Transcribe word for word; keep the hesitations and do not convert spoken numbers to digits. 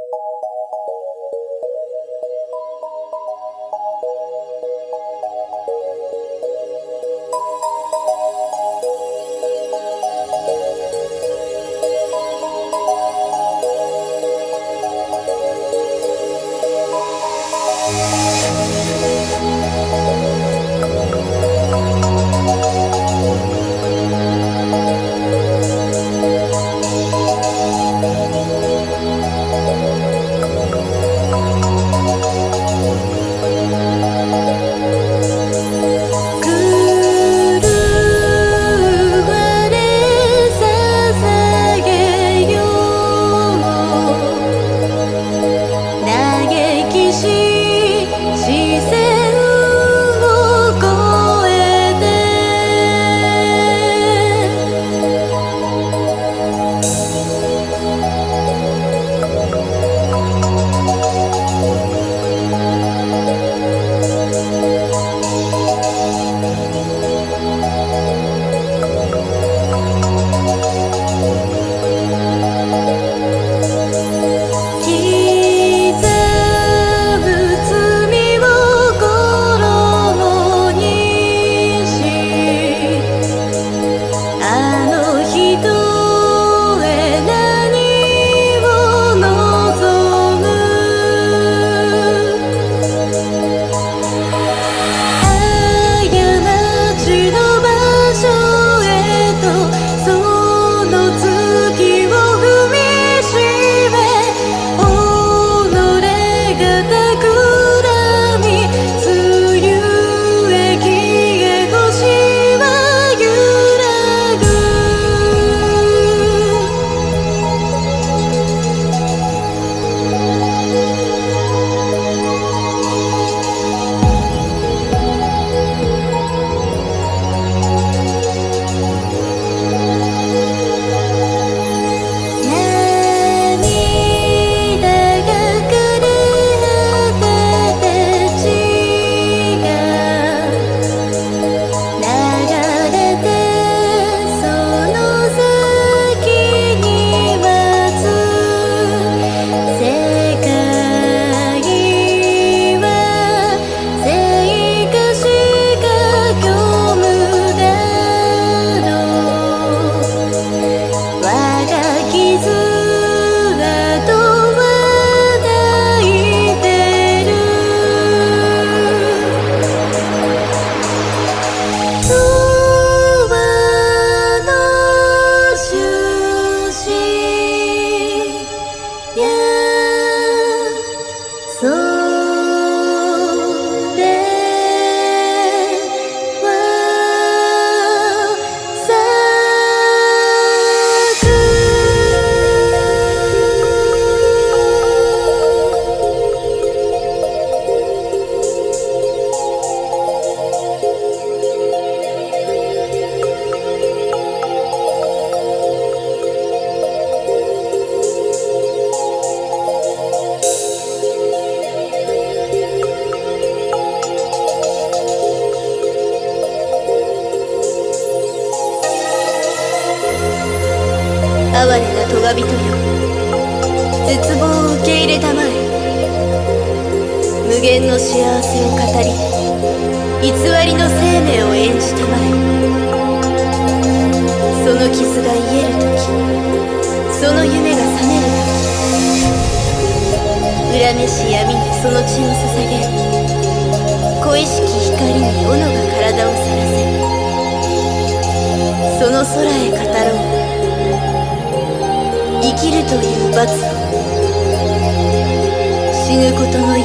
哀れな咎人よ、絶望を受け入れたまえ。無限の幸せを語り、偽りの生命を演じたまえ。その傷が癒えるとき、その夢が覚めるとき、恨めし闇にその血を捧げ、恋しき光に斧が体をさらせ。その空へ語ろう、生きるという罰を。死ぬことの